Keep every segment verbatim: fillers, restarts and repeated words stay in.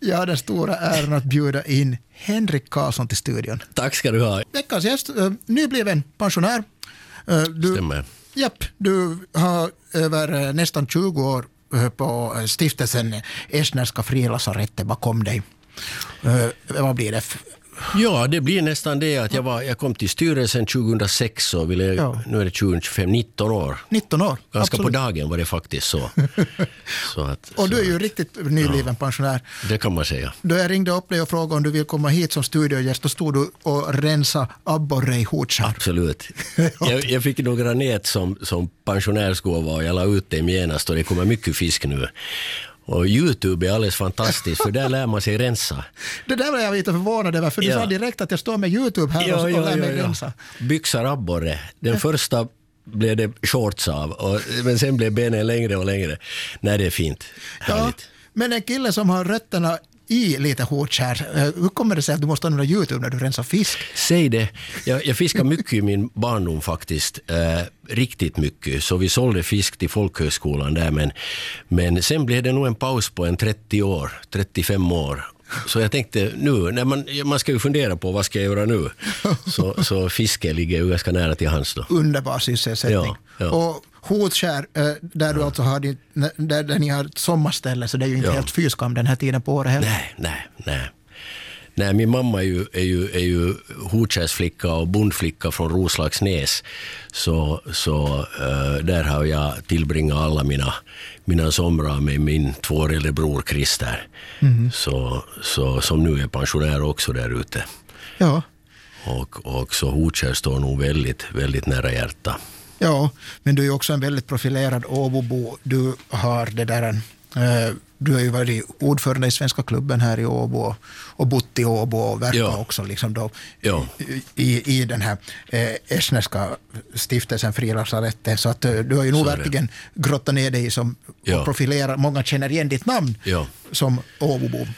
Jag har den stora äran att bjuda in Henrik Karlsson till studion. Tack ska du ha. Veckans gäst, uh, nybliven pensionär. Uh, du, Stämmer. Japp, du har över uh, nästan tjugo år uh, på uh, stiftelsen Esnärska frilasarettet bakom dig. Uh, vad blir det? Ja, det blir nästan det att jag, var, jag kom till styrelsen tjugohundrasex och ville, ja. Nu är det tjugohundratjugofem, nitton år. nitton år, Ganska absolut. på dagen var det faktiskt så. så att, och så du är ju att, riktigt nybliven ja, pensionär. Det kan man säga. Då jag ringde upp dig och frågade om du vill komma hit som studiogäst, då stod du och rensa abborre i Hotskär. Absolut. jag, jag fick några nät som, som pensionärsgåva och jag la ut dem genast och det kommer mycket fisk nu. Och YouTube är alldeles fantastiskt, för där lär man sig rensa. Det där var jag lite förvånad över, för du ja. sa direkt att jag står med YouTube här ja, och, och ja, lär mig ja, rensa. Ja. Byxar abborre. Den ja. första blev det shorts av, och, men sen blev benen längre och längre. Nej, det är fint. Härligt. Ja, men en kille som har rötterna i lite Hotskär, hur kommer det sig att du måste använda YouTube när du rensar fisk? Säg det. Jag, jag fiskar mycket i min barndom faktiskt. Eh, riktigt mycket. Så vi sålde fisk till folkhögskolan där. Men, men sen blev det nog en paus på en trettio år, trettiofem år. Så jag tänkte nu, när man, man ska ju fundera på vad ska jag göra nu. Så, så fiske ligger ju ganska nära till hands då. Underbar sysselsättning. Ja, ja. Och Hotskär, där du ja. alltså har din, där, där ni har ett sommarställe, så det är ju inte ja. helt fyskam den här tiden på året heller. Nej, nej, nej. Nej, min mamma är ju, är ju, är ju Hotskärsflicka och bondflicka från Roslagsnäs. Så, så uh, där har jag tillbringat alla mina, mina somrar med min tvåårige bror Christer. Mm. Så, så, som nu är pensionär också där ute. Ja. Och, och så Hotskär står nog väldigt, väldigt nära hjärta. Ja, men du är också en väldigt profilerad Åbobo. Du har det där, eh, du har ju varit ordförande i Svenska klubben här i Åbo och bott i Åbo och verkar ja. också liksom då ja. i, i den här eh, Esnärska stiftelsen frilasarettet. Så att eh, du har ju nog verkligen grottat ner dig som ja. profilerar. Många känner igen ditt namn ja. som Åbobo.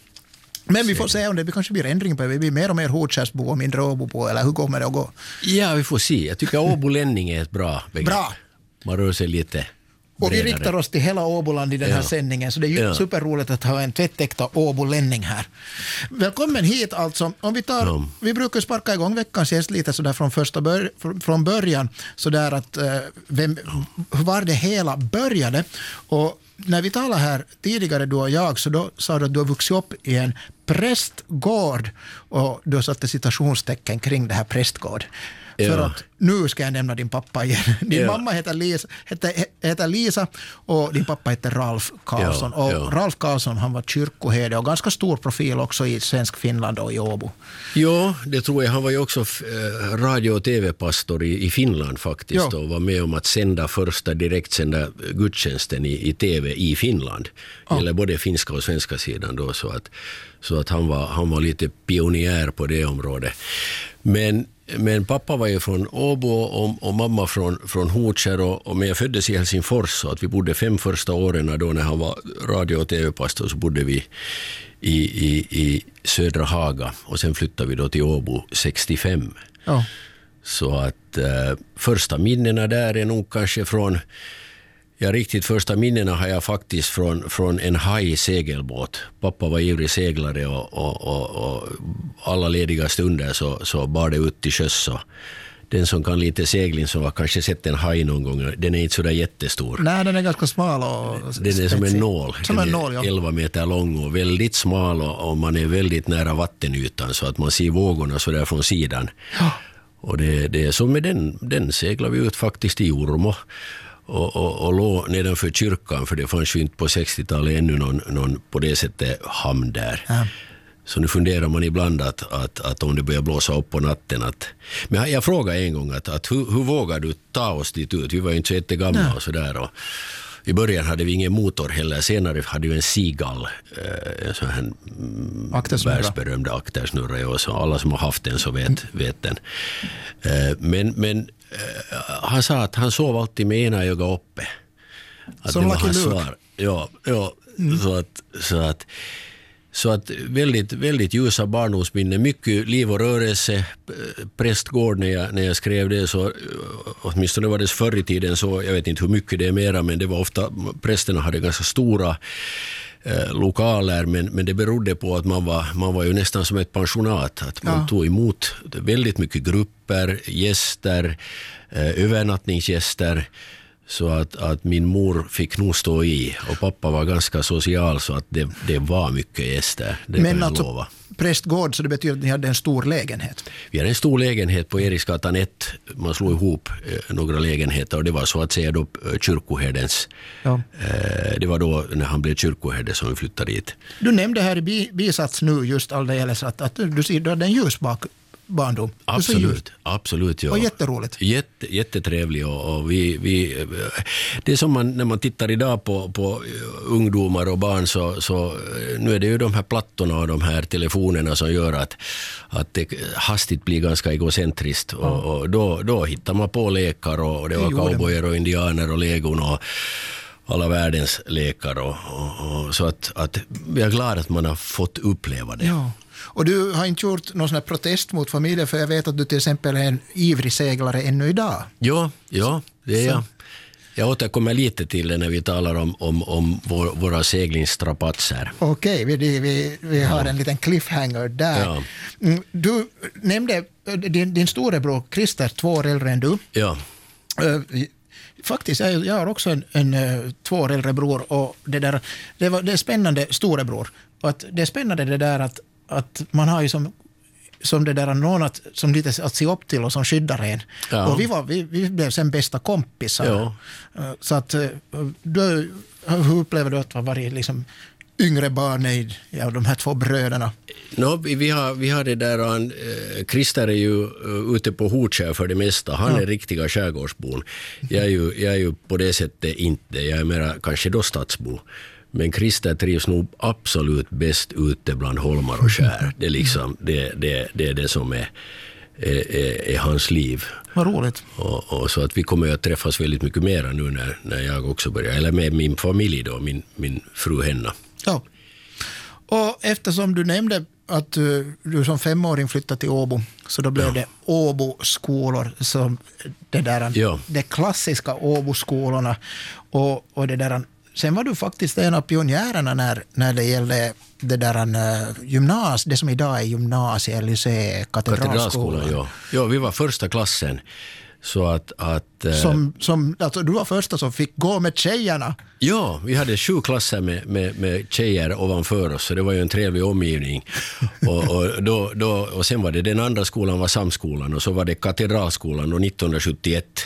Men vi får se om det kanske blir ändring på det. Vi blir mer och mer Hotskärsbo och mindre Åbobo, eller hur kommer det att gå? Ja, vi får se. Jag tycker Åbolänning är ett bra begrepp. Bra! Man rör sig lite och vi riktar oss till hela Åboland i den här ja. sändningen, så det är ju ja. superroligt att ha en tvättäkta Åbolänning här. Välkommen hit alltså. Om vi tar, ja. vi brukar sparka igång veckans gäst lite sådär från första bör, från början, sådär att uh, vem, hur var det hela började. Och när vi talade här tidigare, du och jag, så då sa du att du har vuxit upp i en prästgård, och du satte citationstecken kring det här prästgård. Ja. För att nu ska jag nämna din pappa igen. Din ja. mamma heter Lisa, heter, heter Lisa och din pappa heter Ralf Karlsson. Ja, ja. Och Ralf Karlsson, han var kyrkoherde och ganska stor profil också i svensk Finland och i Åbo. Ja, det tror jag. Han var ju också radio- och tv-pastor i, i Finland faktiskt. Ja. Och var med om att sända första direktsända gudstjänsten i, i tv i Finland. Ja. Eller både finska och svenska sidan då. Så att, så att han, var, han var lite pionjär på det området. Men Men pappa var ju från Åbo och, och mamma från, från Hotskär, och, och men jag föddes i Helsingfors, så att vi bodde fem första åren då när han var radio- och tv-pastor, så bodde vi i, i, i Södra Haga, och sen flyttade vi då till Åbo sextiofem. Ja. Så att eh, första minnena där är nog kanske från, ja riktigt första minnena har jag faktiskt från, från en haj-segelbåt. Pappa var ivrig seglare och, och, och, och alla lediga stunder så, så bar det ut till sjöss. Den som kan lite segling som har kanske sett en haj någon gång, den är inte så där jättestor. Nej, den är ganska smal och den är som en nål. Som en nål, ja. elva meter lång och väldigt smal, och, och man är väldigt nära vattenytan så att man ser vågorna så där från sidan. Ja. Och det, det är så med den, den seglar vi ut faktiskt i Ormo. Och, och, och låg nedanför kyrkan, för det fanns ju inte på sextiotalet ännu någon, någon på det sättet hamn där. Ja. Så nu funderar man ibland att, att, att om det börjar blåsa upp på natten. Att, men jag, jag frågade en gång att, att hur, hur vågar du ta oss dit ut? Vi var ju inte så jättegamla ja. och sådär. Och i början hade vi ingen motor heller. Senare hade vi en Seagull, eh, en sån här världsberömd aktersnurra. Och så alla som har haft den så vet, mm. vet den. Eh, men men han sa att han sov alltid med ena öga uppe. Att som Lucky Luke. Ja, ja mm. så att så att så att väldigt väldigt ljusa barndomsminnen, mycket liv och rörelse. Prästgård, när jag när jag skrev det, så åtminstone var det förr i tiden, så jag vet inte hur mycket det är mera, men det var ofta prästerna hade ganska stora eh, lokaler, men, men det berodde på att man var, man var ju nästan som ett pensionat, att man ja. tog emot väldigt mycket grupper, gäster, eh, övernattningsgäster, så att, att min mor fick nog stå i, och pappa var ganska social, så att det, det var mycket gäster, det men kan jag alltså, lova. Prästgård, så det betyder att ni hade en stor lägenhet? Vi hade en stor lägenhet på Eriksgatan ett. Man slog ihop eh, några lägenheter, och det var så att säga då eh, kyrkoherdens. Ja. Eh, det var då när han blev kyrkoherde som vi flyttade dit. Du nämnde här i bi, bisats nu just alldeles att, att du ser du hade en ljus bak, barndom. Absolut, absolut. Ja. Och jätteroligt. Jätte, jättetrevlig och, och vi, vi, det är som man, när man tittar idag på, på ungdomar och barn, så, så nu är det ju de här plattorna och de här telefonerna som gör att, att det hastigt blir ganska egocentriskt, och, ja. och då, då hittar man på lekar, och, och det var cowboyer och indianer och legon och alla världens lekar, och, och, och så att, att jag är glad att man har fått uppleva det. Ja. Och du har inte gjort någon sån här protest mot familjen, för jag vet att du till exempel är en ivrig seglare ännu idag. Ja, ja det är jag. Jag återkommer lite till det när vi talar om, om, om vår, våra seglingsstrapatser. Okej, vi, vi, vi har ja. en liten cliffhanger där. Ja. Du nämnde din, din storebror Christer, två år äldre än du. Ja. Faktiskt, jag, jag har också en, en två år äldre bror, och det, där, det, var, det är spännande storebror. Och att det är spännande det där att att man har ju som, som det där någon att, som lite att se upp till och som skyddar en. Ja. Och vi, var, vi, vi blev sen bästa kompisar. Ja. Så att du, hur upplever du att vara liksom yngre barn i ja, de här två bröderna? No, vi, har, vi har det där, han, eh, Christer är ju uh, ute på Hotskär för det mesta. Han ja. är riktiga skärgårdsbon. Jag är, ju, jag är ju på det sättet inte. Jag är mera kanske då stadsbo. Men Christer trivs nog absolut bäst ute bland holmar och skär. Det är liksom det, det, det, är det som är, är, är hans liv. Vad roligt. Och, och så att vi kommer att träffas väldigt mycket mer nu när, när jag också börjar. Eller med min familj då, min, min fru Henna. Ja. Och eftersom du nämnde att du, du som femåring flyttade till Åbo, så då blev ja. det Åbo-skolor, som det där, ja. de klassiska Åbo-skolorna, och, och det där. Sen var du faktiskt en av pionjärerna när, när det gällde det där uh, gymnas, det som idag är gymnasie, lycée, katedralskolan. Ja. ja, vi var första klassen. Så att, att, som, som, alltså, du var första som fick gå med tjejerna. Ja, vi hade sju klasser med, med, med tjejer ovanför oss, så det var ju en trevlig omgivning. och, och, då, då, och sen var det den andra skolan var Samskolan, och så var det katedralskolan då nittonhundrasjuttioett.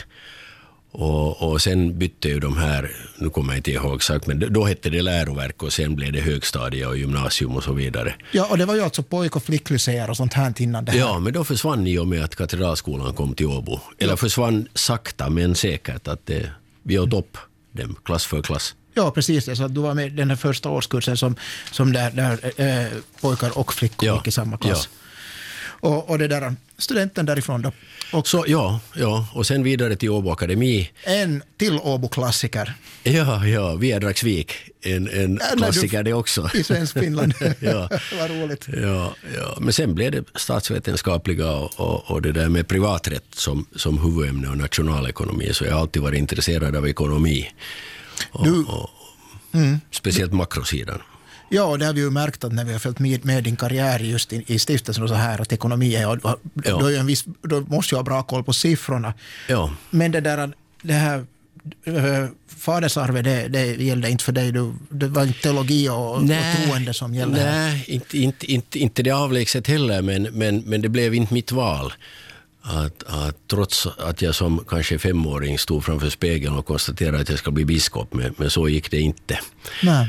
Och, och sen bytte ju de här, nu kommer jag inte ihåg exakt, men då hette det läroverk, och sen blev det högstadie och gymnasium och så vidare. Ja, och det var ju alltså pojk- och flicklyseer och sånt här innan det här. Ja, men då försvann i och med att katedralskolan kom till Åbo. Eller ja. försvann sakta men säkert, att det, vi åt upp dem klass för klass. Ja, precis det. Så att du var med den här första årskursen som, som där, där äh, pojkar och flickor ja. gick i samma klass. Ja. Och, och det där studenten därifrån då. Och så, ja, ja, och sen vidare till Åbo Akademi. En till Åbo-klassiker. Ja, ja, Viedragsvik, en, en ja, klassiker det också. I svensk Finland. ja. Vad roligt. Ja, ja, men sen blev det statsvetenskapliga och, och, och det där med privaträtt som, som huvudämne och nationalekonomi, så jag har alltid varit intresserad av ekonomi. Och, du, och, mm, speciellt makrosidan. Ja, det har vi ju märkt att när vi har följt med, med din karriär just i, i stiftelsen och så här, att ekonomi är, och, och, ja. då, är en viss, då måste jag ha bra koll på siffrorna. Ja. Men det där, det här äh, fadersarvet, det, det gällde inte för dig. Du, det var inte teologi och, och troende som gällde. Nej, inte, inte, inte, inte det avlägset heller, men, men, men det blev inte mitt val. Att, att trots att jag som kanske femåring stod framför spegeln och konstaterade att jag ska bli biskop, men, men så gick det inte. Nej.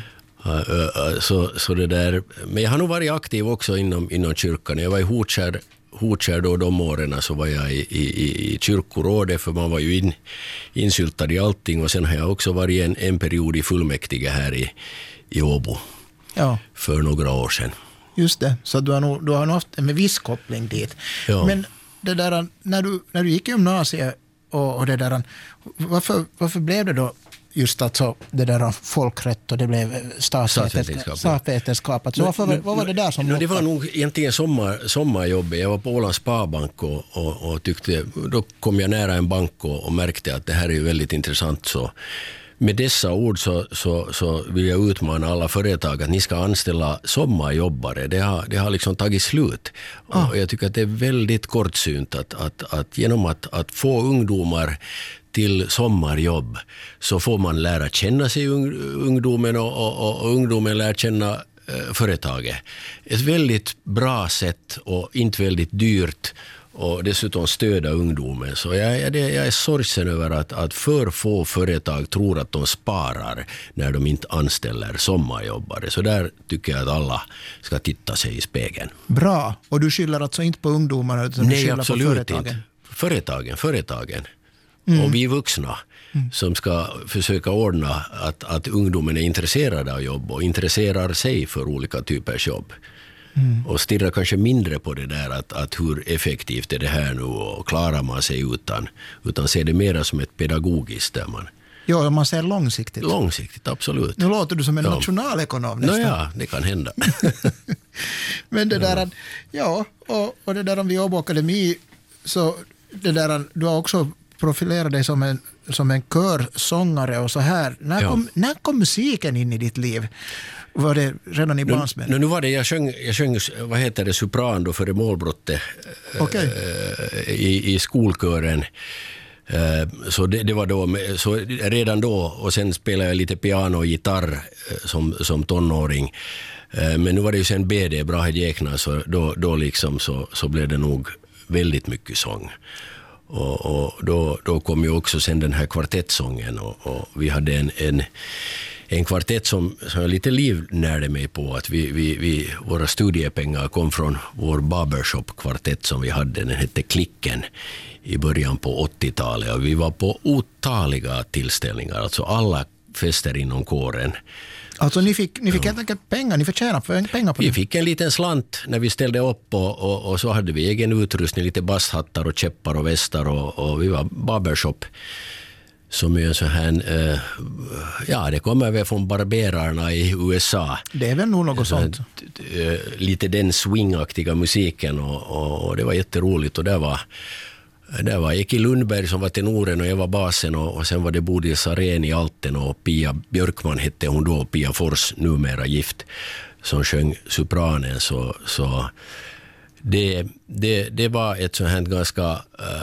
Så, så det där, men jag har nog varit aktiv också inom, inom kyrkan. Jag var i Hotskär, Hotskär då de åren, så var jag i, i, i kyrkorådet, för man var ju in, insyltad i allting, och sen har jag också varit en, en period i fullmäktige här i, i Åbo ja. för några år sedan. Just det, så du har nog, du har nog haft en viss koppling dit. Ja. Men det där, när du, när du gick i gymnasiet och, och det där, varför, varför blev det då just alltså det där folkrätt och det blev statsvetenskap. statsvetenskap. Så varför, nu, vad var det där som... Nu, det var nog egentligen sommar, sommarjobb. Jag var på Ålands Sparbank och, och, och tyckte, då kom jag nära en bank och, och märkte att det här är ju väldigt intressant. Så Med dessa ord så, så, så vill jag utmana alla företag att ni ska anställa sommarjobbare. Det har, det har liksom tagit slut. Ah. Och jag tycker att det är väldigt kortsynt att, att, att genom att, att få ungdomar till sommarjobb så får man lära känna sig ungdomen och, och, och ungdomen lär känna eh, företaget. Ett väldigt bra sätt och inte väldigt dyrt och dessutom stöda ungdomen. Så jag, jag, jag är sorgsen över att, att för få företag tror att de sparar när de inte anställer sommarjobbare. Så där tycker jag att alla ska titta sig i spegeln. Bra. Och du skyller alltså inte på ungdomarna utan Nej, du skyller absolut på företagen? Inte. Företagen, företagen. Mm. Och vi vuxna mm. som ska försöka ordna att, att ungdomen är intresserade av jobb och intresserar sig för olika typers jobb. Mm. Och stirra kanske mindre på det där att, att hur effektivt är det här nu och klarar man sig utan, utan se det mer som ett pedagogiskt där man... Ja, man ser långsiktigt. Långsiktigt, absolut. Nu låter du som en ja. nationalekonom nästan. Nå ja, det kan hända. Men det där, att, ja, och, och det där om vi jobbar på akademi så det där, du har också profilerat dig som en, som en körsångare och så här. När, ja. kom, när kom musiken in i ditt liv? Var det redan i barnsben? Nu, nu var det, jag sjöng, jag sjöng vad heter det, sopran då före målbrottet okay. äh, i, i skolkören. Äh, så det, det var då, så redan då, och sen spelade jag lite piano och gitarr äh, som, som tonåring. Äh, men nu var det ju sen B D, Brahe Djeknar, så då, då liksom så, så blev det nog väldigt mycket sång. Och, och då, då kom ju också sen den här kvartettsången och, och vi hade en, en, en kvartett som, som jag lite livnärde mig på att vi, vi, vi, våra studiepengar kom från vår barbershop-kvartett som vi hade, den hette Klicken i början på åttiotalet och vi var på otaliga tillställningar, alltså alla fester inom kåren. Alltså ni fick, ni fick ja. helt enkelt pengar, ni förtjänade pengar på det? Vi fick en liten slant när vi ställde upp och, och, och så hade vi egen utrustning, lite basshattar och käppar och västar och, och vi var barbershop som är en sån här, eh, ja det kommer väl från barberarna i U S A. Det är väl nog något så, sånt. Eh, lite den swingaktiga musiken och, och, och det var jätteroligt och där var Det var Eki Lundberg som var tenoren och jag var basen och, och sen var det Bodil Sarén i alten och Pia Björkman hette hon då, Pia Fors, numera gift, som sjöng sopranen. Så, så det, det, det var ett sånt här ganska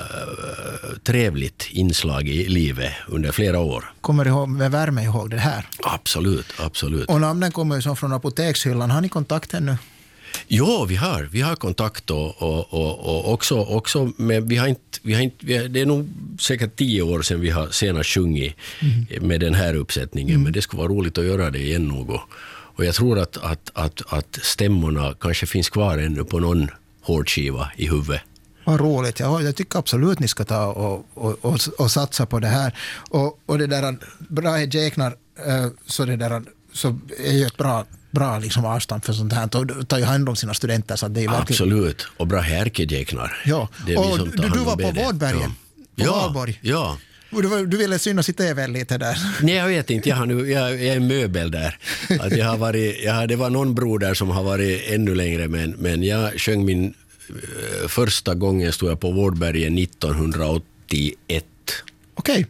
uh, trevligt inslag i livet under flera år. Kommer du ihåg, med värme ihåg det här? Absolut, absolut. Och namnen kommer ju som från apotekshyllan. Har ni kontakt ännu? Ja, vi har, vi har kontakt och, och, och, och också, också men vi har inte, vi har inte, vi har, det är nog säkert tio år sedan vi har senast sjungit mm. med den här uppsättningen, mm. men det skulle vara roligt att göra det igen nog. Och, och jag tror att, att, att, att stämmorna kanske finns kvar ännu på någon hårdskiva i huvudet. Vad roligt, ja, jag tycker absolut ni ska ta och, och, och, och satsa på det här. Och, och det där, Brahe Djeknar, så det där, så är ju ett bra bra liksom avstånd för sånt här och tar ju hand om sina studenter så att det är verkligen... Absolut, och bra härkedjeknar. Ja, och du, du var på Vårdbergen, ja. på Valborg. Ja, Du, du ville synas i T V lite där. Nej, jag vet inte. Jag, har nu, jag, jag är en möbel där. Att jag har varit, jag, det var någon bror där som har varit ännu längre, men, men jag sjöng min uh, första gången stod jag på Vårdbergen nittonhundraåttioett. Okej. Okay.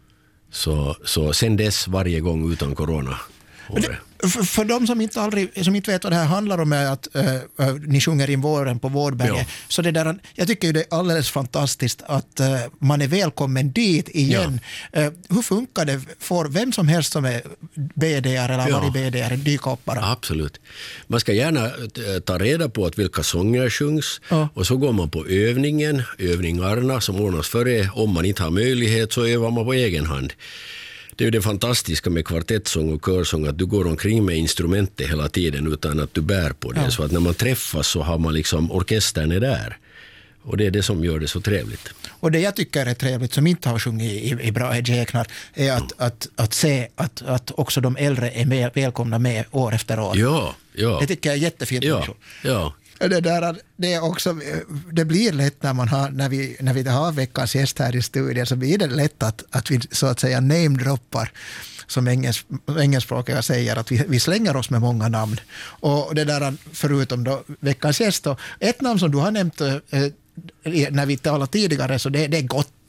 Så, så sen dess varje gång utan corona. Det, för, för de som inte, aldrig, som inte vet vad det här handlar om är att äh, äh, ni sjunger in våren på Vårdberget. Ja. Så det där, jag tycker ju det är alldeles fantastiskt att äh, man är välkommen dit igen. Ja. Äh, hur funkar det? Får vem som helst som är B D-are eller ja. varit B D-are dyka upp bara? Absolut. Man ska gärna ta reda på att vilka sånger sjungs ja. och så går man på övningen, övningarna som ordnas före. Om man inte har möjlighet så övar man på egen hand. Det är ju det fantastiska med kvartettsång och körsång att du går omkring med instrumentet hela tiden utan att du bär på det. Ja. Så att när man träffas så har man liksom orkestern är där. Och det är det som gör det så trevligt. Och det jag tycker är trevligt som inte har sjungit i, i Brahe Djeknar är att, mm. att, att se att, att också de äldre är med, välkomna med år efter år. Ja, ja. Det tycker jag är jättefint. Ja, ja. Det, där, det, är också, det blir lätt när, man har, när, vi, när vi har veckans gäst här i studion så blir det lätt att, att vi så att säga namedroppar som engels, engelskspråkiga säger att vi, vi slänger oss med många namn. Och det där förutom då veckans gäst då, ett namn som du har nämnt eh, när vi talade tidigare så det, det är Gotti.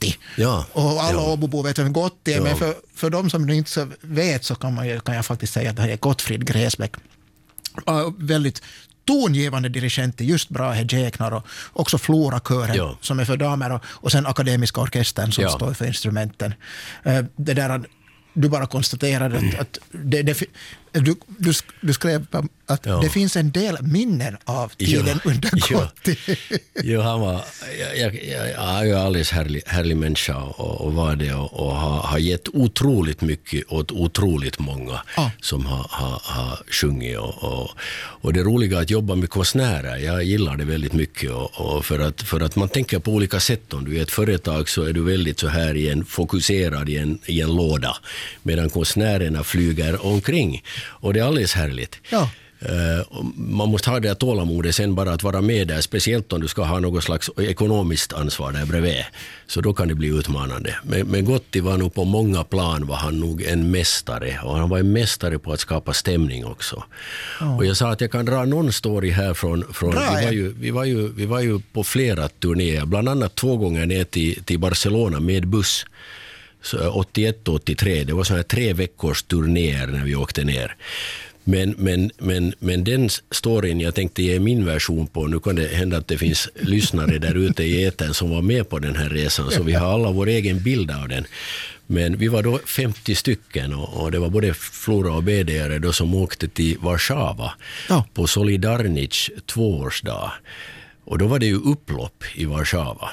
Gotti. Ja. Och alla ja. Åbobor vet vem Gotti är, Ja. men för, för de som inte så vet så kan, man, kan jag faktiskt säga att det här är Gottfrid Gräsbäck. Uh, väldigt tongivande dirigent i just Brahe Djäknar och också Flora-kören ja. som är för damer och, och sen Akademiska orkestern som ja. står för instrumenten. Uh, det där du bara konstaterade att, att det, det, du, du, du skrev att ja. det finns en del minnen av tiden ja. under Gotti. Ja. Jo, han var jag, jag, jag, jag är ju alldeles härlig, härlig människa och, och var det och, och har, har gett otroligt mycket åt otroligt många ja. som har, har, har sjungit och, och, och det är roliga att jobba med konstnärer. Jag gillar det väldigt mycket och, och för, att, för att man tänker på olika sätt. Om du är ett företag så är du väldigt så här i en, fokuserad i en, i en låda medan konstnärerna flyger omkring. Och det är alldeles härligt. Ja. Uh, man måste ha det att tålamodet sen bara att vara med där, speciellt om du ska ha något slags ekonomiskt ansvar där bredvid. Så då kan det bli utmanande. Men, men Gotti var nog på många plan var han nog en mästare. Och han var en mästare på att skapa stämning också. Oh. Och jag sa att jag kan dra någon story här från... från vi, var ju, vi, var ju, vi var ju på flera turnéer, bland annat två gånger ner till, till Barcelona med buss. Så åttioett och åttiotre, det var sådana här tre veckors turnéer när vi åkte ner. Men, men, men, men den storyn jag tänkte ge min version på, nu kan det hända att det finns lyssnare där ute i etern som var med på den här resan, så vi har alla vår egen bild av den. Men vi var då femtio stycken och, och det var både Flora och B D-are då som åkte till Warszawa ja. på Solidarność tvåårsdag. Och då var det ju upplopp i Warszawa.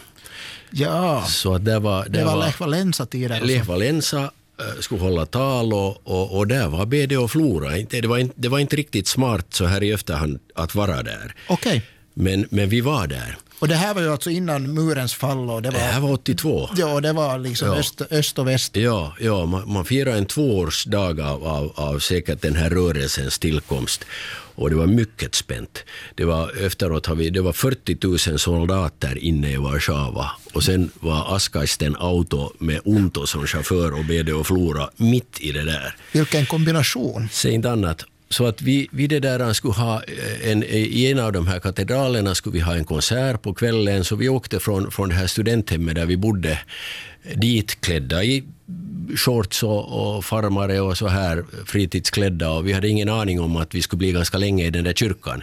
Ja, så att det var, det var, var Lech Walesa-tiden. Lech Walesa skulle hålla tal och, och, och där var B D och Flora. Det var, inte, det var inte riktigt smart så här i efterhand att vara där. Okej. Okay. Men, men vi var där. Och det här var ju alltså innan murens fall. Och det, var, det här var åttiotvå. Ja, det var liksom ja. öst, öst och väst. Ja, ja man, man firar en tvåårsdag av, av, av säkert den här rörelsens tillkomst. Och det var mycket spänt. Det var, efteråt har vi, det var fyrtio tusen soldater inne i Warszawa. Och sen var Askaisten auto med Unto som chaufför och B D och Flora mitt i det där. Vilken kombination. Säg inte annat. Så att vi, vi det där skulle ha en, i en av de här katedralerna skulle vi ha en konsert på kvällen. Så vi åkte från, från det här studenthemmet där vi bodde dit klädda i shorts och, och farmare och så här fritidsklädda. Och vi hade ingen aning om att vi skulle bli ganska länge i den där kyrkan.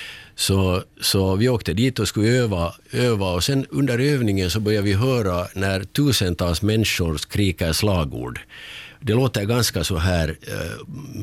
Så, så vi åkte dit och skulle öva, öva och sen under övningen så började vi höra när tusentals människor skriker slagord. Det låter ganska så här äh,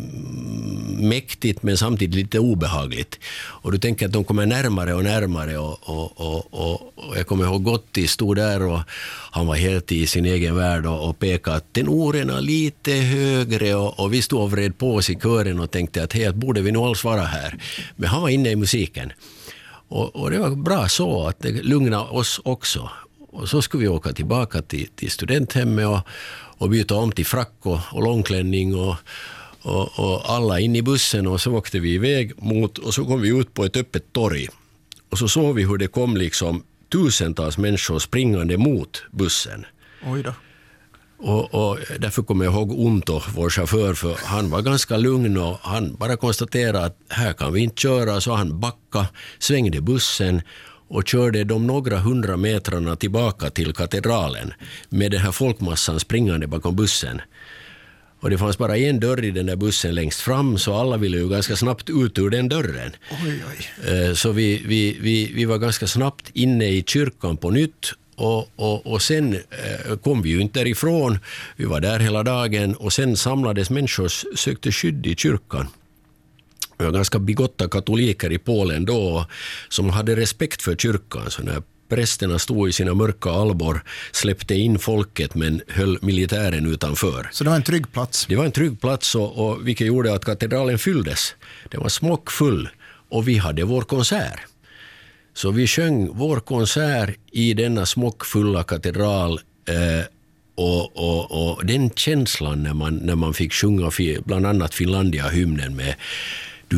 mäktigt men samtidigt lite obehagligt. Och du tänker att de kommer närmare och närmare och, och, och, och, och jag kommer ihåg Gotti stod där och han var helt i sin egen värld och, och pekade att tenorerna lite högre och, och vi stod och vred på oss i kören och tänkte att helt borde vi nog alls vara här. Men han var inne i musiken. Och, och det var bra så att det lugnade oss också. Och så skulle vi åka tillbaka till, till studenthemmet och och byta om till frack och, och långklänning och, och, och alla in i bussen och så åkte vi iväg mot och så kom vi ut på ett öppet torg och så såg vi hur det kom liksom tusentals människor springande mot bussen. Oj då. Och, och därför kommer jag ihåg Unto, vår chaufför, för han var ganska lugn och han bara konstaterade att här kan vi inte köra, så han backade, svängde bussen och körde de några hundra metrarna tillbaka till katedralen med den här folkmassan springande bakom bussen. Och det fanns bara en dörr i den där bussen längst fram, så alla ville ju ganska snabbt ut ur den dörren. Oj, oj. Så vi, vi, vi, vi var ganska snabbt inne i kyrkan på nytt. Och, och, och sen eh, kom vi ju inte därifrån. Vi var där hela dagen och sen samlades människor och sökte skydd i kyrkan. Det var ganska bigotta katoliker i Polen då som hade respekt för kyrkan. Så när prästerna stod i sina mörka albor släppte in folket men höll militären utanför. Så det var en trygg plats? Det var en trygg plats och, och vilket gjorde att katedralen fylldes. Det var smockfull och vi hade vår konsert. Så vi sjöng vår konsert i denna smockfulla katedral eh, och, och, och den känslan när man, när man fick sjunga bland annat Finlandia-hymnen med du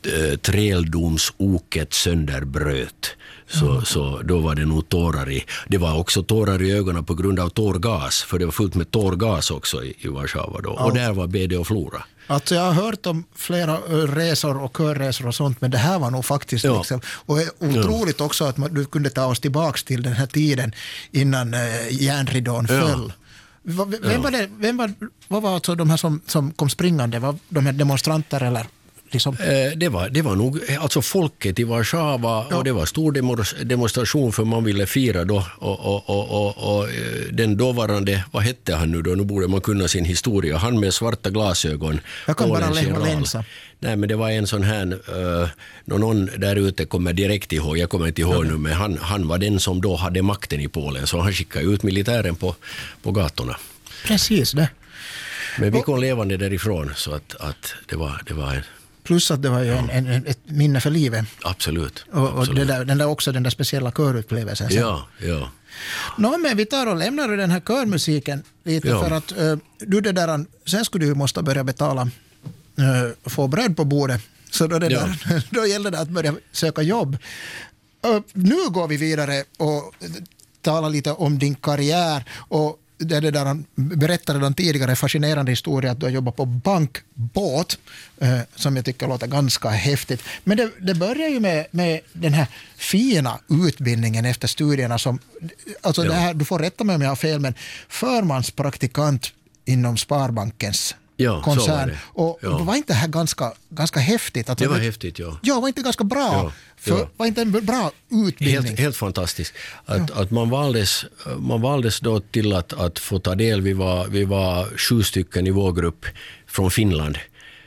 äh, träldomsoket sönderbröt. Så, mm. så då var det nog tårar i. Det var också tårar i ögonen på grund av tårgas. För det var fullt med tårgas också i, i Warszawa då. Ja. Och där var B D och Flora. Alltså jag har hört om flera resor och körresor och sånt, men det här var nog faktiskt ja. liksom, och otroligt ja. också att man, du kunde ta oss tillbaka till den här tiden innan eh, järnridån ja. föll. Vem, vem var det, vem var, vad var alltså de här som, som kom springande? Var de här demonstranter eller? Liksom. Det var, det var nog alltså folket i Warszawa ja. och det var stor demonstration för man ville fira då och, och, och, och, och den dåvarande, vad hette han nu då, nu borde man kunna sin historia, han med svarta glasögon. Jag kan bara lämna länsa. Nej, men det var en sån här, uh, någon där ute kommer direkt ihåg, jag kommer inte ihåg ja. nu, men han, han var den som då hade makten i Polen, så han skickade ut militären på, på gatorna. Precis det. Men vi kom levande därifrån, så att, att det var, det var en plus att det var ju en, en, en, ett minne för livet. Absolut. Och, och absolut. Det där, den där också den där speciella körupplevelsen. Ja, ja. Nå, men vi tar och lämnar den här körmusiken lite ja. för att uh, du det där, sen skulle du måste börja betala uh, få bröd på bordet. Så då, det ja. där, då gäller det att börja söka jobb. Uh, nu går vi vidare och talar lite om din karriär och det, det där han berättade den tidigare fascinerande historia att du har jobbat på bankbåt eh, som jag tycker låter ganska häftigt. Men det, det börjar ju med, med den här fina utbildningen efter studierna som, alltså ja. det här, du får rätta mig om jag har fel, men förmanspraktikant inom Sparbankens ja, koncern. Det. Och ja. var inte det här ganska, ganska häftigt? Alltså, det var häftigt, ja. Ja, var inte ganska bra? Ja. För, ja. Var inte en bra utbildning? Helt, helt fantastiskt. Att, ja. att man, valdes, man valdes då till att, att få ta del. Vi var, vi var sju stycken i vår grupp från Finland.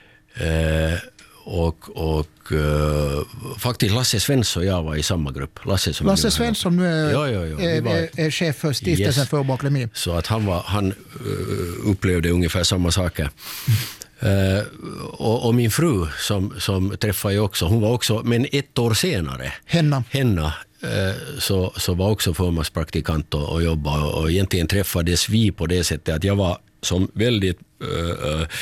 Eh, och och eh, faktiskt Lasse Svensson och jag var i samma grupp. Lasse, som Lasse Svensson nu är, ja, ja, ja. är, är, är chef för stiftelsen yes. för Åboklemi. Så att han, var, han uh, upplevde ungefär samma saker. Uh, och, och min fru som, som träffade jag också, hon var också, men ett år senare Henna, Henna uh, så, så var också förmanspraktikant och, och jobbade och, och egentligen träffades vi på det sättet att jag var som väldigt uh, uh,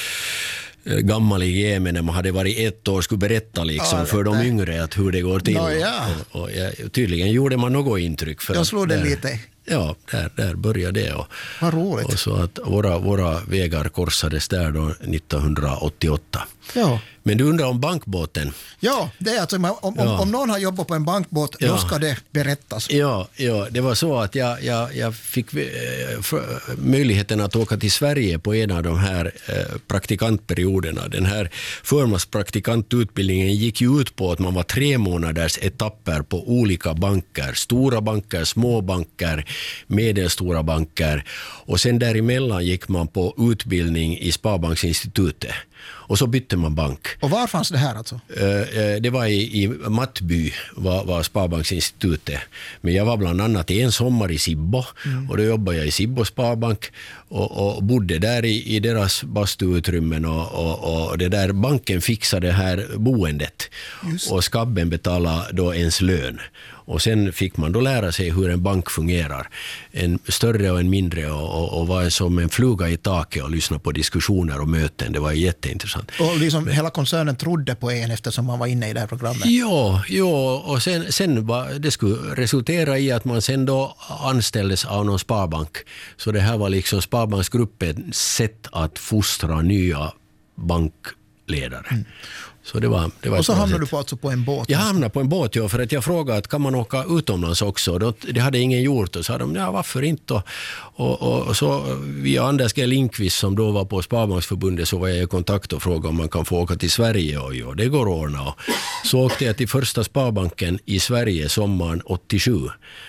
gammal i gemen när man hade varit ett år skulle berätta liksom, ja, för de yngre att hur det går till. No, ja. och, och, ja, tydligen gjorde man något intryck. För jag slog det lite. Ja, där, där började det. Och, vad roligt. Och så att våra, våra vägar korsades där då nittonhundraåttioåtta. Ja. Men du undrar om bankbåten? Ja, det är alltså, om, om, ja. om någon har jobbat på en bankbåt, ja. då ska det berättas. Ja, ja, det var så att jag, jag, jag fick eh, för, möjligheten att åka till Sverige på en av de här eh, praktikantperioderna. Den här förmanspraktikantutbildningen gick ju ut på att man var tre månaders etapper på olika banker. Stora banker, små banker, medelstora banker. Och sen däremellan gick man på utbildning i Sparbanksinstitutet. Och så bytte man bank. Och var fanns det här alltså? Det var i, i Mattby var, var Sparbanksinstitutet. Men jag var bland annat en sommar i Sibbo. Mm. Och då jobbade jag i Sibbo Sparbank. Och, och bodde där i, i deras bastuutrymmen. Och, och, och det där banken fixade det här boendet. Just. Och skabben betalade då ens lön. Och sen fick man då lära sig hur en bank fungerar. En större och en mindre och, och, och var som en fluga i taket och lyssna på diskussioner och möten. Det var jätteintressant. Och liksom Men, hela koncernen trodde på en eftersom man var inne i det här programmet. Ja, ja och sen, sen var, det skulle resultera i att man sen då anställdes av någon sparbank. Så det här var liksom Sparbanksgruppens sätt att fostra nya bankledare. Mm. Så det var, det var och så hamnade du på, alltså på en båt? Jag hamnade på en båt, ja, för att jag frågade att kan man åka utomlands också? Det hade ingen gjort och så sa de, ja varför inte? Och, och, och så via Anders G. Lindqvist som då var på Sparbanksförbundet så var jag i kontakt och frågade om man kan få åka till Sverige och ja, det går att ordna. Och så åkte jag till första Sparbanken i Sverige sommaren åttiosju.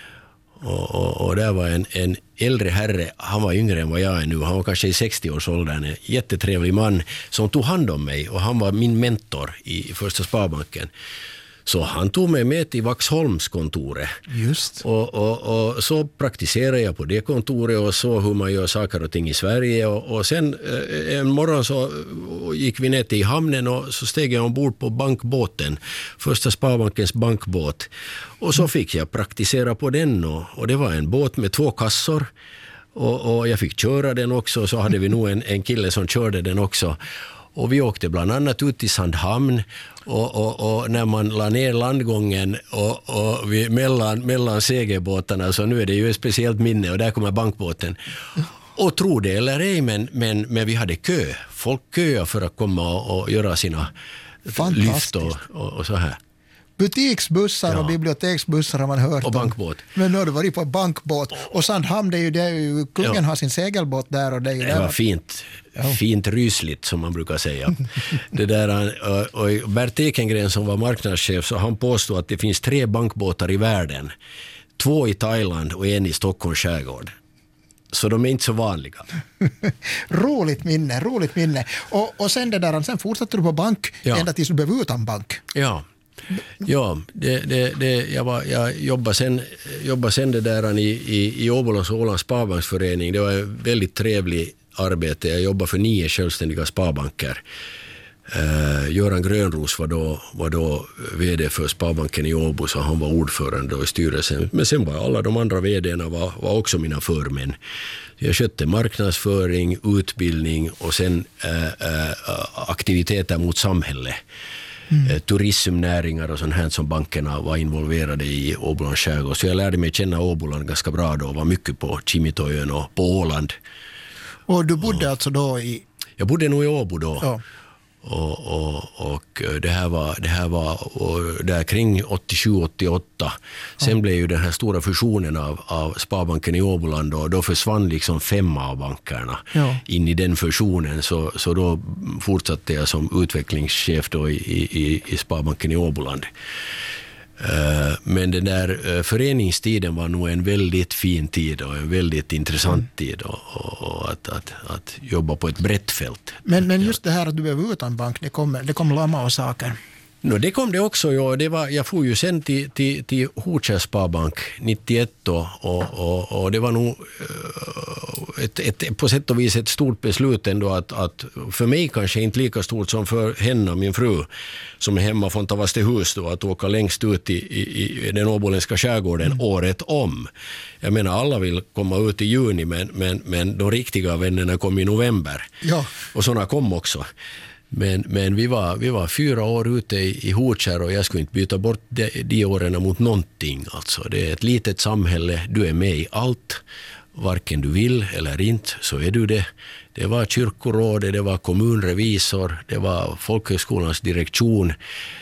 Och, och, och där var en, en äldre herre, han var yngre än vad jag är nu, han var kanske i sextio-årsåldern, en jättetrevlig man som tog hand om mig och han var min mentor i första Sparbanken. Så han tog mig med till Vaxholmskontoret. Just. Och, och, och så praktiserade jag på det kontoret och så hur man gör saker och ting i Sverige. Och, och sen en morgon så gick vi ner till hamnen och så steg jag ombord på bankbåten. Första Sparbankens bankbåt. Och så fick jag praktisera på den och, och det var en båt med två kassor. Och, och jag fick köra den också, så hade vi nog en, en kille som körde den också. Och vi åkte bland annat ut till Sandhamn och, och, och när man la ner landgången och, och vi, mellan, mellan segelbåtarna, så nu är det ju ett speciellt minne och där kommer bankbåten. Och tro det eller ej, men, men, men vi hade kö. Folk köade för att komma och, och göra sina lyft och, och, och så här. Butiksbussar ja. och biblioteksbussar har man hört och bankbåt. Om. Men nu har du varit på bankbåt. Och Sandhamn, det är ju, det är ju kungen ja. har sin segelbåt där. Och det är ju det där. var fint. Ja. Fint rysligt som man brukar säga. det där, och, och Bert Ekengren som var marknadschef, så han påstod att det finns tre bankbåtar i världen. Två i Thailand och en i Stockholms skärgård. Så de är inte så vanliga. roligt minne, roligt minne. Och, och sen det där, sen fortsatte du på bank ja. ända tills du blev utan bank. Ja. Ja, det, det, det, jag, var, jag jobbade sen, jobbade sen det där i, i, i Åbolands och Ålands Sparbanksförening. Det var ett väldigt trevligt arbete. Jag jobbade för nio självständiga sparbanker. Uh, Göran Grönros var då, var då vd för Sparbanken i Åbo, så han var ordförande i styrelsen. Men sen var alla de andra vdarna var, var också mina förmän. Jag skötte marknadsföring, utbildning och sen uh, uh, aktiviteter mot samhället. Mm. Turismnäringar och sånt här som bankerna var involverade i Åbolands skärgård. Så jag lärde mig känna Åboland ganska bra då och var mycket på Kimitoön och på Åland. Och du bodde och, alltså då i... Jag bodde nog i Åbo då. Ja. Och, och, och det här var, det här var och där kring åttiosju åttioåtta. Sen ja. blev ju den här stora fusionen av, av Sparbanken i Åboland, och då försvann liksom fem av bankerna ja. in i den fusionen. Så, så då fortsatte jag som utvecklingschef då i, i, i Sparbanken i Åboland. Uh, men den där uh, föreningstiden var nog en väldigt fin tid och en väldigt intressant mm. tid och, och, och att, att, att jobba på ett brett fält. Men, men just det här att du blev utan bank, det kom, det kom lamma och saker. No, det kom det också. Ja. Det var, jag får ju sen till, till, till Hotskärs Sparbank nittioett och, och, och, och det var nog uh, ett, ett, på sätt och vis ett stort beslut ändå, att, att för mig kanske inte lika stort som för henne och min fru som är hemma från Tavastehus då, att åka längst ut i, i, i den åboländska skärgården mm. året om. Jag menar, alla vill komma ut i juni, men, men, men de riktiga vännerna kom i november. Ja. Och sådana kom också. Men, men vi, var, vi var fyra år ute i, i Hotskär och jag skulle inte byta bort de, de åren mot någonting. Alltså, det är ett litet samhälle, du är med i allt. Varken du vill eller inte så är du det. Det var kyrkorådet, det var kommunrevisor, det var folkhögskolans direktion.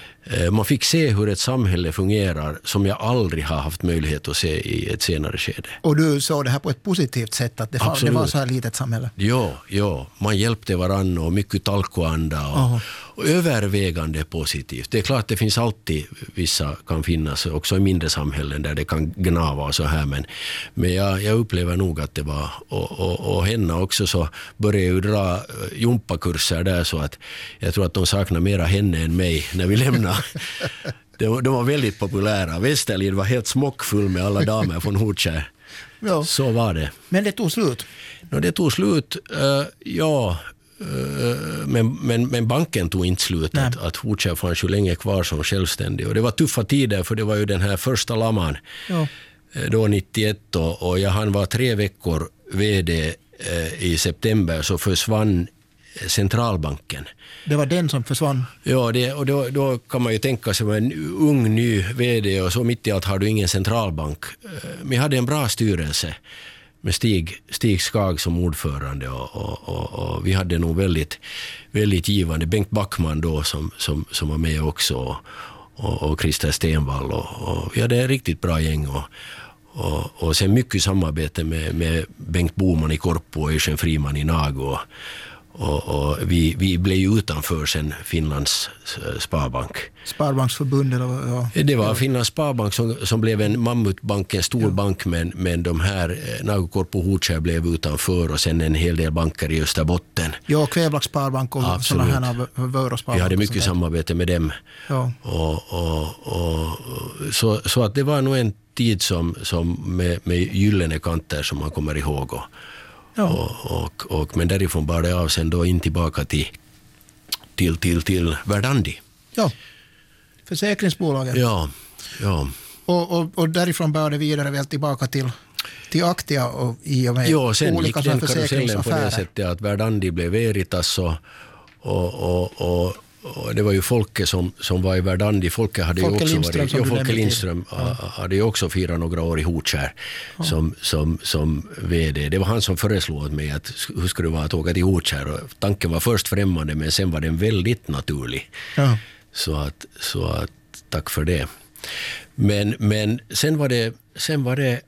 Man fick se hur ett samhälle fungerar som jag aldrig har haft möjlighet att se i ett senare skede. Och du såg det här på ett positivt sätt, att det, var, det var så här litet samhälle? Ja, ja, man hjälpte varann och mycket talkoanda och, och övervägande positivt. Det är klart, det finns alltid, vissa kan finnas också i mindre samhällen där det kan gnava och så här, men, men jag, jag upplever nog att det var, och, och, och henne också så började ju dra jumpakurser där, så att jag tror att de saknar mera henne än mig när vi lämnar. De, de var väldigt populära. Västerlid var helt smockfull med alla damer från Hotskär. Ja. Så var det. Men det tog slut? No, det tog slut, uh, ja. Uh, men, men, men banken tog inte slut. Nej. Att, att Hotskär fanns ju länge kvar som självständig. Och det var tuffa tider, för det var ju den här första lamman. Ja. Då nittioett, och, och jag hann var tre veckor vd uh, i september, så försvann centralbanken. Det var den som försvann? Ja, det, och då, då kan man ju tänka sig en ung ny vd, och så mitt i allt har du ingen centralbank. Men jag hade en bra styrelse med Stig, Stig Skag som ordförande, och, och, och, och vi hade nog väldigt, väldigt givande. Bengt Backman då som, som, som var med också, och, och, och Christer Stenvall, och, och vi hade en riktigt bra gäng, och Och, och sen mycket samarbete med, med Bengt Boman i Korpo och Eugen Friman i Nago. Och, och vi, vi blev ju utanför sen Finlands Sparbank. Sparbanksförbundet? Ja. Det var Finlands Sparbank som, som blev en mammutbank, en stor ja. bank, men, men de här Nago, Korpo och Hotskär blev utanför, och sen en hel del banker i Österbotten. Ja, Kvävlax Sparbank och sådana här Vörosparbank. Vi hade mycket samarbete med dem. Ja. Och, och, och, så, så att det var nog en tid som, som med, med gyllene kanter som man kommer ihåg. Och, ja. och, och, och, men därifrån bar det av sen då in tillbaka till, till, till, till Verdandi. Ja, försäkringsbolaget. Ja, ja. Och, och, och därifrån bar det vidare väl tillbaka till, till Aktia och i och med ja, sen olika gick den karusellen på det sättet att Verdandi blev Veritas, och, och, och, och, och det var ju Folke som, som var i Verdandi. Folke hade Folke ju också Lindström, varit, som ja, du Folke nämnde Lindström ja. hade ju också firat några år i Hotskär ja. som, som, som vd. Det var han som föreslog åt mig att hur skulle det vara att åka till Hotskär, och tanken var först främmande men sen var den väldigt naturlig. Ja. Så, att, så att tack för det. Men, men sen var det, sen var det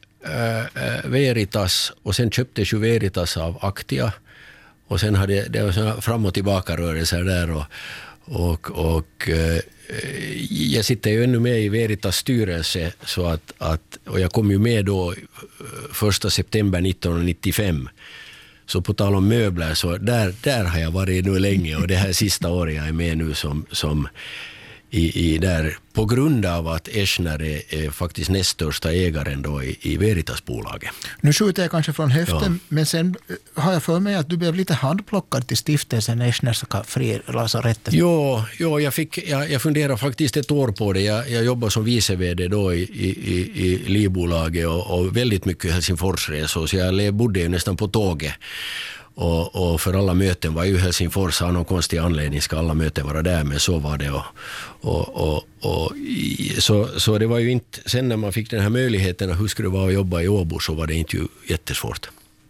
äh, Veritas, och sen köptes ju Veritas av Aktia, och sen hade det var såna fram och tillbaka rörelser där, och, och, och äh, jag sitter ju ännu med i Veritas styrelse, så att, att, och jag kom ju med då första september nittonhundranittiofem. Så på tal om möbler, så där, där har jag varit nu länge, och det här sista året jag är med nu som, som I, i där, på grund av att Eschner är, är faktiskt näst största ägaren då i, i Veritas-bolaget. Nu skjuter jag kanske från höften, ja. Men sen har jag för mig att du blev lite handplockad till stiftelsen Eschners frilasarettet. Jo, jo jag, fick, jag, jag funderar faktiskt ett år på det. Jag, jag jobbar som vice-vd då i, i, i, i livbolaget och, och väldigt mycket Helsingforsresor, så jag bodde ju nästan på tåget. Och, och för alla möten var ju Helsingfors, av någon konstig anledning ska alla möten vara där, men så var det. Och, och, och, och, så, så det var ju inte, sen när man fick den här möjligheten, hur skulle det vara att jobba i Åbo, så var det inte ju jättesvårt.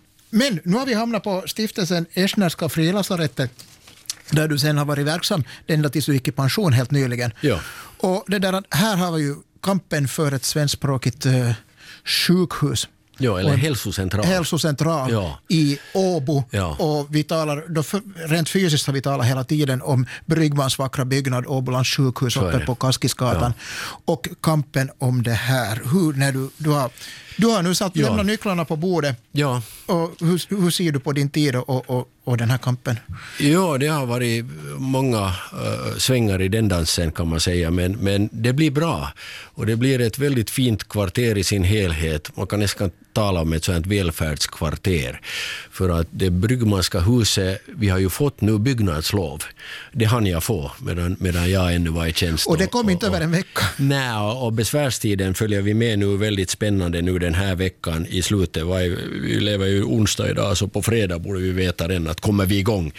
Men nu har vi hamnat på stiftelsen Eschnerska frilasarettet, där du sen har varit verksam ända tills du gick i pension helt nyligen. Ja. Och det där, här har vi ju kampen för ett svenskspråkigt uh, sjukhus. Ja, eller hälsocentral. Hälsocentral ja. I Åbo. Ja. Och vi talar, då för, rent fysiskt har vi talat hela tiden om Bryggmans vackra byggnad, Åbolands sjukhus uppe på Kaskisgatan. Ja. Och kampen om det här. Hur, när du, du, har, du har nu satt ja. lämna nycklarna på bordet. Ja. Och hur, hur ser du på din tid och, och, och den här kampen? Ja, det har varit många uh, svängar i den dansen kan man säga, men, men det blir bra. Och det blir ett väldigt fint kvarter i sin helhet. Man kan nästan tala om ett sådant välfärdskvarter. För att det Bryggmanska huset, vi har ju fått nu byggnadslov. Det hann jag få medan, medan jag ännu var i tjänst. Och det kom och, inte och, över en vecka. Nej, och besvärstiden följer vi med nu, väldigt spännande nu den här veckan i slutet. Vi lever ju onsdag idag, så på fredag borde vi veta den att kommer vi igång.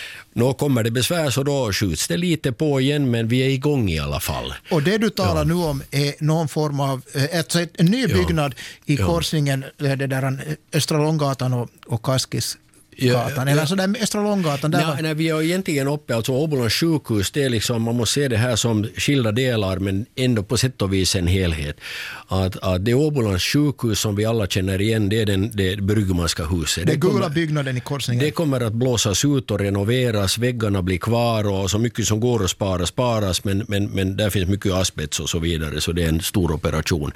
Nå kommer det besvär, så då skjuts det lite på igen, men vi är igång i alla fall. Och det du talar ja. nu om är någon form av ett, ett, en ny byggnad ja. i korsningen ja. det där Östra Långgatan och, och Kaskis. Gatan, eller så där Östra Långgatan. Där ja, var... när vi är egentligen uppe, alltså Åbolands sjukhus, det är liksom, man måste se det här som skilda delar, men ändå på sätt och vis en helhet. Att, att det Åbolands sjukhus som vi alla känner igen, det är den, det Bryggmanska huset. Det, det gula kommer, byggnaden i korsningen. Det kommer att blåsas ut och renoveras, väggarna blir kvar och så mycket som går att spara, sparas, men, men, men där finns mycket asbest och så vidare, så det är en stor operation.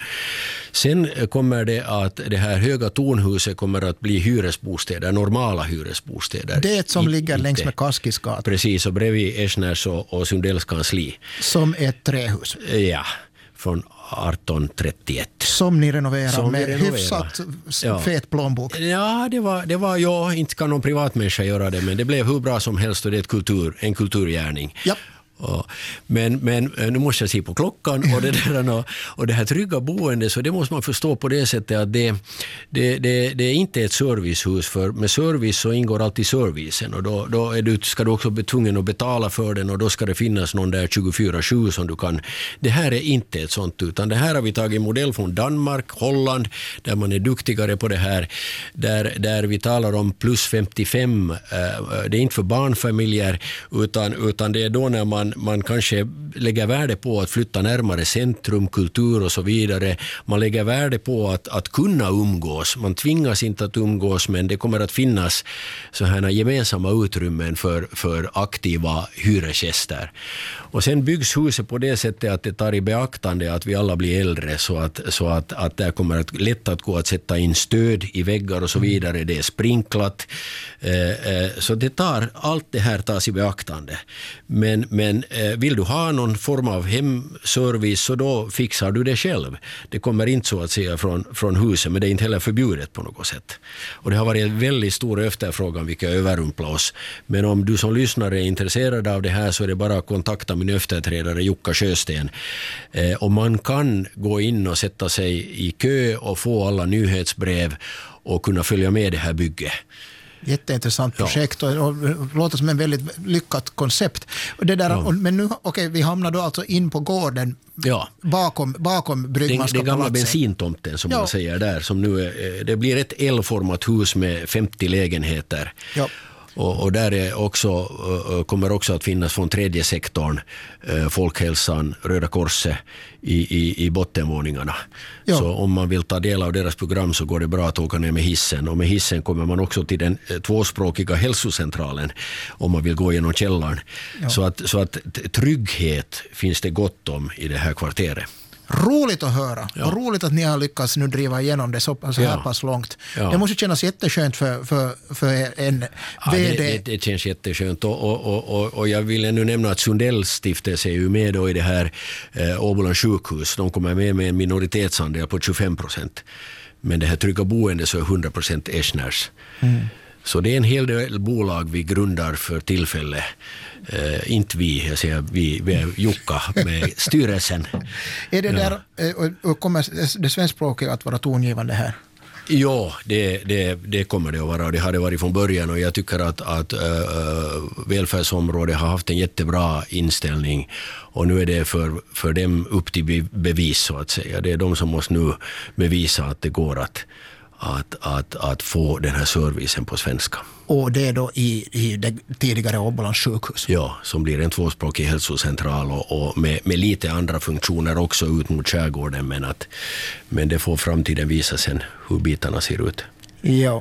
Sen kommer det att det här höga tornhuset kommer att bli hyresbostäder, normala hyresbostäder. Det som I, ligger inte. längs med Kaskisgatan. Precis, och bredvid Eschners och, och Sundells kansli. Som ett trähus. Ja, från arton trettioett. Som ni renoverar som med renoverar. hyfsat ja. fet plånbok. Ja, det var, det var ja, inte kan någon privatmänniska göra det, men det blev hur bra som helst och det är ett kultur, en kulturgärning. Ja. Och, men, men nu måste jag se på klockan och det, där, och, och det här trygga boende, så det måste man förstå på det sättet att det, det, det, det är inte ett servicehus, för med service så ingår alltid servicen, och då, då är du, ska du också bli tvungen att betala för den, och då ska det finnas någon där tjugofyra sju som du kan. Det här är inte ett sånt, utan det här har vi tagit modell från Danmark, Holland, där man är duktigare på det här, där, där vi talar om plus femtiofem, det är inte för barnfamiljer, utan, utan det är då när man Man kanske lägger värde på att flytta närmare centrum, kultur och så vidare. Man lägger värde på att, att kunna umgås. Man tvingas inte att umgås, men det kommer att finnas så här gemensamma utrymmen för, för aktiva hyresgäster. Och sen byggs huset på det sättet att det tar i beaktande att vi alla blir äldre, så att, så att, att det kommer att lätt att gå att sätta in stöd i väggar och så vidare. Det är sprinklat. Eh, eh, så det tar, allt det här tas i beaktande. Men, men eh, vill du ha någon form av hemservice, så då fixar du det själv. Det kommer inte så att säga från, från huset, men det är inte heller förbjudet på något sätt. Och det har varit en väldigt stor efterfrågan vilka överrumplar oss. Men om du som lyssnare är intresserad av det här, så är det bara att kontakta min efterträdare Jukka Sjösten. Eh, och man kan gå in och sätta sig i kö och få alla nyhetsbrev och kunna följa med det här bygget. Jätteintressant projekt och, och, och låter som en väldigt lyckat koncept. Och det där, ja. och, men nu, okej, okay, vi hamnar då alltså in på gården ja. bakom, bakom Bryggmarska Den, den gamla bensintomten som ja. man säger där, som nu är, det blir ett L-format hus med femtio lägenheter. Ja. Och, och där är också, kommer också att finnas från tredje sektorn, Folkhälsan, Röda Korset i, i, i bottenvåningarna. Ja. Så om man vill ta del av deras program så går det bra att åka ner med hissen. Och med hissen kommer man också till den tvåspråkiga hälsocentralen om man vill gå genom källaren. Ja. Så, att, så att trygghet finns det gott om i det här kvarteret. Roligt att höra ja. och roligt att ni har lyckats nu driva igenom det så, så här ja. pass långt. Ja. Det måste kännas jätteskönt för, för, för en ja, V D. Det, det, det känns jätteskönt och, och, och, och jag vill ännu nämna att Sundells stiftelse är ju med då i det här eh, Åbolands sjukhus. De kommer med med en minoritetsandel på tjugofem procent. Men det här trygga boende så är hundra procent Eschners. Mm. Så det är en hel del bolag vi grundar för tillfälle. Uh, inte vi, jag säger vi, vi är Jukka med styrelsen. Är det där, ja. och kommer det svenskspråkiga att vara tongivande här? Ja, det, det, det kommer det att vara och det har det varit från början och jag tycker att, att uh, välfärdsområdet har haft en jättebra inställning och nu är det för, för dem upp till bevis så att säga. Det är de som måste nu bevisa att det går att Att, att, att få den här servicen på svenska. Och det är då i, i det tidigare Åbolands sjukhus? Ja, som blir en tvåspråkig hälsocentral och, och med, med lite andra funktioner också ut mot skärgården men, att, men det får framtiden visa sen hur bitarna ser ut. Ja,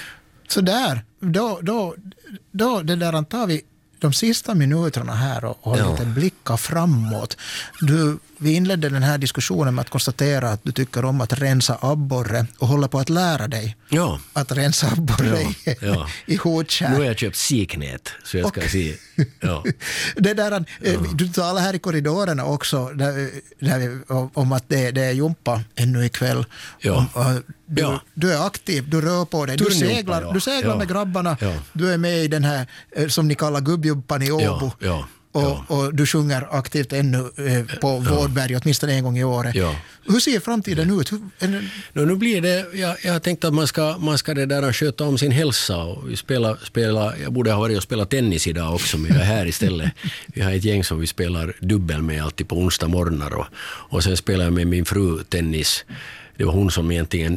så där, då, då, då det där antar vi de sista minuterna här och, och ja. lite blicka framåt. Du, vi inledde den här diskussionen med att konstatera att du tycker om att rensa abborre och hålla på att lära dig ja. att rensa abborre ja. Ja. i Hotskär. Nu har jag köpt siknät så jag ska och, se. Ja. Det där, ja. Du talar här i korridorerna också där, där vi, om att det, det är jumpa ännu ikväll. Ja. Om, du, ja. du är aktiv, du rör på dig. Du seglar, ja. du seglar ja. med grabbarna. Ja. Du är med i den här som ni kallar gubbjumpan i Åbo. Ja. Ja. Och, ja. och du sjunger aktivt ännu eh, på ja. Vårdberg åtminstone en gång i året. Ja. Hur ser framtiden ut? Hur, en... no, nu blir det, jag, jag tänkte att man ska, man ska det där sköta om sin hälsa och vi spela, spela, jag borde ha varit och spela tennis idag också men jag är här istället. Vi har ett gäng som vi spelar dubbel med alltid på onsdag morgnar och, och sen spelar jag med min fru tennis. Det var hon som egentligen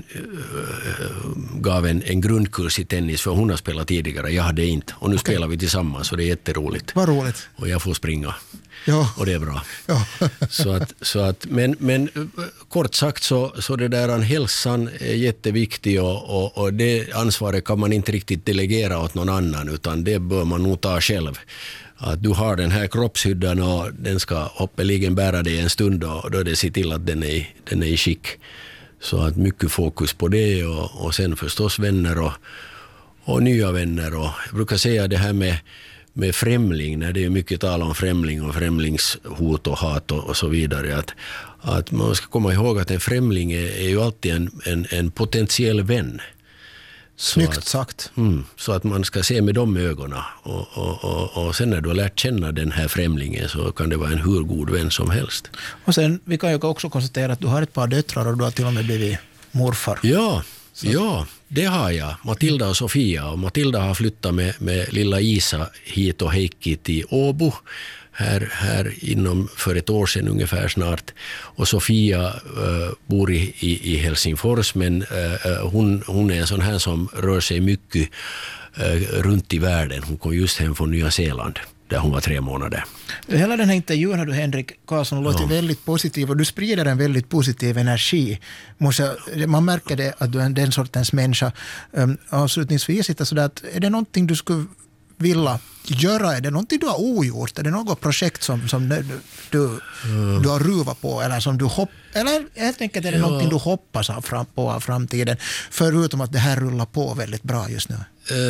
uh, gav en, en grundkurs i tennis för hon har spelat tidigare, jag hade inte. Och nu okay. spelar vi tillsammans och det är jätteroligt. Vad roligt. Och jag får springa. Ja. Och det är bra. Ja. så att, så att, men, men kort sagt så, så det där hälsan är jätteviktig och, och, och det ansvaret kan man inte riktigt delegera åt någon annan utan det bör man nog ta själv. Att du har den här kroppshyddan och den ska hoppeligen bära dig en stund och då är det se till att den är, den är i skick. Så att mycket fokus på det och, och sen förstås vänner och, och nya vänner. Och jag brukar säga det här med, med främling, när det är mycket tal om främling och främlingshot och hat och, och så vidare. Att, att man ska komma ihåg att en främling är, är ju alltid en, en, en potentiell vän. Snyggt sagt. Mm, så att man ska se med de ögonen och, och, och, och sen när du har lärt känna den här främlingen så kan det vara en hur god vän som helst. Och sen, vi kan ju också konstatera att du har ett par döttrar och du har till och med blivit morfar. Ja, så. ja det har jag. Matilda och Sofia. Och Matilda har flyttat med, med lilla Isa hit och Heikki till Åbo. Här, här inom för ett år sedan ungefär snart. Och Sofia uh, bor i, i, i Helsingfors men uh, hon, hon är en sån här som rör sig mycket uh, runt i världen. Hon kom just hem från Nya Zeeland där hon var tre månader. Hela den här intervjun har du, Henrik Karlsson, låter ja. väldigt positiv och du sprider en väldigt positiv energi. Man märker det att du är den sortens människa. Um, avslutningsvis, så att, är det någonting du skulle vilja göra? Är det någonting du har ogjort? Är det något projekt som, som du, du, mm. du har ruvat på eller som du hopp, eller helt enkelt är det ja. någonting du hoppas av fram, på av framtiden förutom att det här rullar på väldigt bra just nu?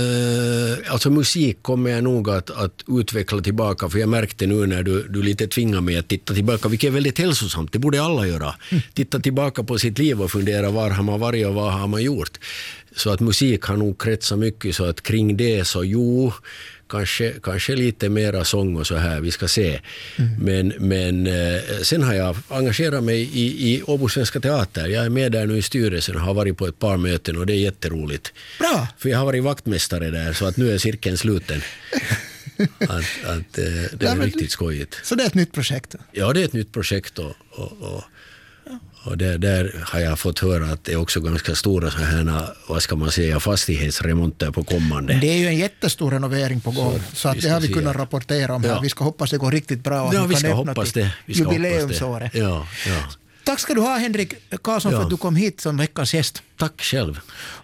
Uh, alltså musik kommer jag nog att, att utveckla tillbaka för jag märkte nu när du, du lite tvingar mig att titta tillbaka, vilket är väldigt hälsosamt, det borde alla göra. Mm. Titta tillbaka på sitt liv och fundera var har man varit och vad har man gjort. så att musik har nog kretsat mycket, så att kring det så jo, kanske, kanske lite mera sång och så här, vi ska se. Mm. Men, men eh, sen har jag engagerat mig i, i Åbo Svenska Teater. Jag är med där nu i styrelsen och har varit på ett par möten och det är jätteroligt. Bra! För jag har varit vaktmästare där, så att nu är cirkeln sluten. att, att, det är ja, riktigt skojigt. Så det är ett nytt projekt? Ja, det är ett nytt projekt och, och, och, och där, där har jag fått höra att det är också ganska stora så här, vad ska man säga, fastighetsremonter på kommande. Det är ju en jättestor renovering på gång, så, så att det har vi kunnat rapportera om här. Ja. Vi ska hoppas det går riktigt bra och ja, vi kan ska hoppas det. Vi ska jubileumsåret. Ja, ja. Tack ska du ha, Henrik Karlsson, ja. för att du kom hit som veckans gäst. Tack själv.